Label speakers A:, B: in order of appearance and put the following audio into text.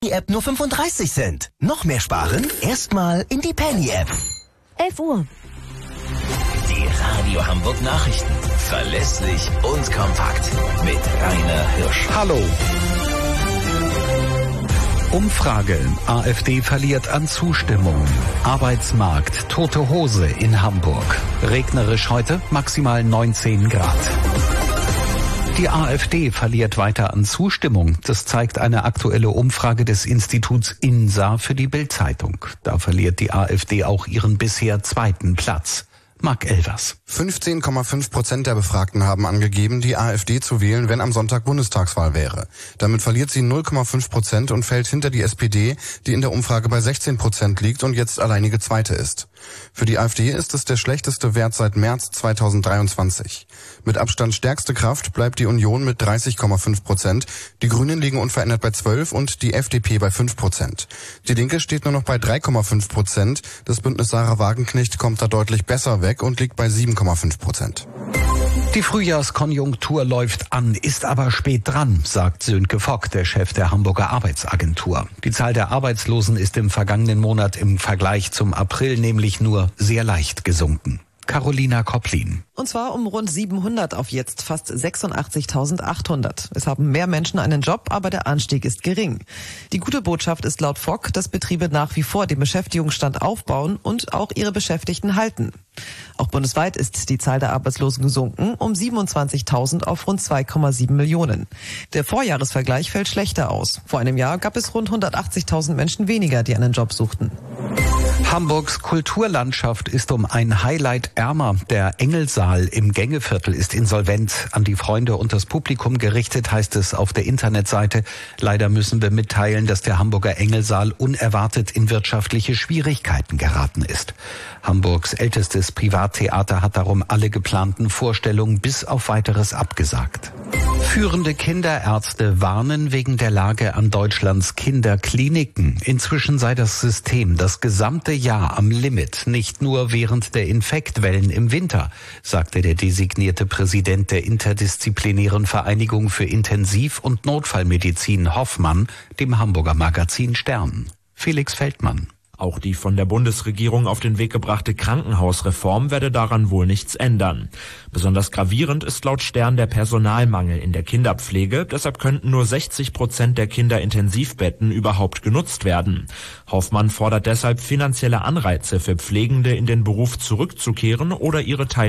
A: Die App nur 35 Cent. Noch mehr sparen? Erstmal in die Penny-App.
B: 11 Uhr.
C: Die Radio Hamburg Nachrichten. Verlässlich und kompakt. Mit Rainer Hirsch.
D: Hallo. Umfrage. AfD verliert an Zustimmung. Arbeitsmarkt. Tote Hose in Hamburg. Regnerisch heute, maximal 19 Grad. Die AfD verliert weiter an Zustimmung. Das zeigt eine aktuelle Umfrage des Instituts INSA für die Bild-Zeitung. Da verliert die AfD auch ihren bisher zweiten Platz. Marc Elvers.
E: 15,5% der Befragten haben angegeben, die AfD zu wählen, wenn am Sonntag Bundestagswahl wäre. Damit verliert sie 0,5% und fällt hinter die SPD, die in der Umfrage bei 16% liegt und jetzt alleinige Zweite ist. Für die AfD ist es der schlechteste Wert seit März 2023. Mit Abstand stärkste Kraft bleibt die Union mit 30,5%. Die Grünen liegen unverändert bei 12% und die FDP bei 5%. Die Linke steht nur noch bei 3,5%. Das Bündnis Sarah Wagenknecht kommt da deutlich besser weg und liegt bei 7,5%.
D: Die Frühjahrskonjunktur läuft an, ist aber spät dran, sagt Sönke Fock, der Chef der Hamburger Arbeitsagentur. Die Zahl der Arbeitslosen ist im vergangenen Monat im Vergleich zum April nämlich nur sehr leicht gesunken. Carolina Kopplin.
F: Und zwar um rund 700 auf jetzt fast 86.800. Es haben mehr Menschen einen Job, aber der Anstieg ist gering. Die gute Botschaft ist laut Fock, dass Betriebe nach wie vor den Beschäftigungsstand aufbauen und auch ihre Beschäftigten halten. Auch bundesweit ist die Zahl der Arbeitslosen gesunken um 27.000 auf rund 2,7 Millionen. Der Vorjahresvergleich fällt schlechter aus. Vor einem Jahr gab es rund 180.000 Menschen weniger, die einen Job suchten.
D: Hamburgs Kulturlandschaft ist um ein Highlight ärmer. Der Engelsaal im Gängeviertel ist insolvent. An die Freunde und das Publikum gerichtet, heißt es auf der Internetseite. Leider müssen wir mitteilen, dass der Hamburger Engelsaal unerwartet in wirtschaftliche Schwierigkeiten geraten ist. Hamburgs ältestes Privattheater hat darum alle geplanten Vorstellungen bis auf Weiteres abgesagt. Führende Kinderärzte warnen wegen der Lage an Deutschlands Kinderkliniken. Inzwischen sei das System das gesamte Jahr am Limit, nicht nur während der Infektwellen im Winter, sagte der designierte Präsident der interdisziplinären Vereinigung für Intensiv- und Notfallmedizin Hoffmann dem Hamburger Magazin Stern. Felix Feldmann.
G: Auch die von der Bundesregierung auf den Weg gebrachte Krankenhausreform werde daran wohl nichts ändern. Besonders gravierend ist laut Stern der Personalmangel in der Kinderpflege. Deshalb könnten nur 60% der Kinderintensivbetten überhaupt genutzt werden. Hoffmann fordert deshalb finanzielle Anreize für Pflegende, in den Beruf zurückzukehren oder ihre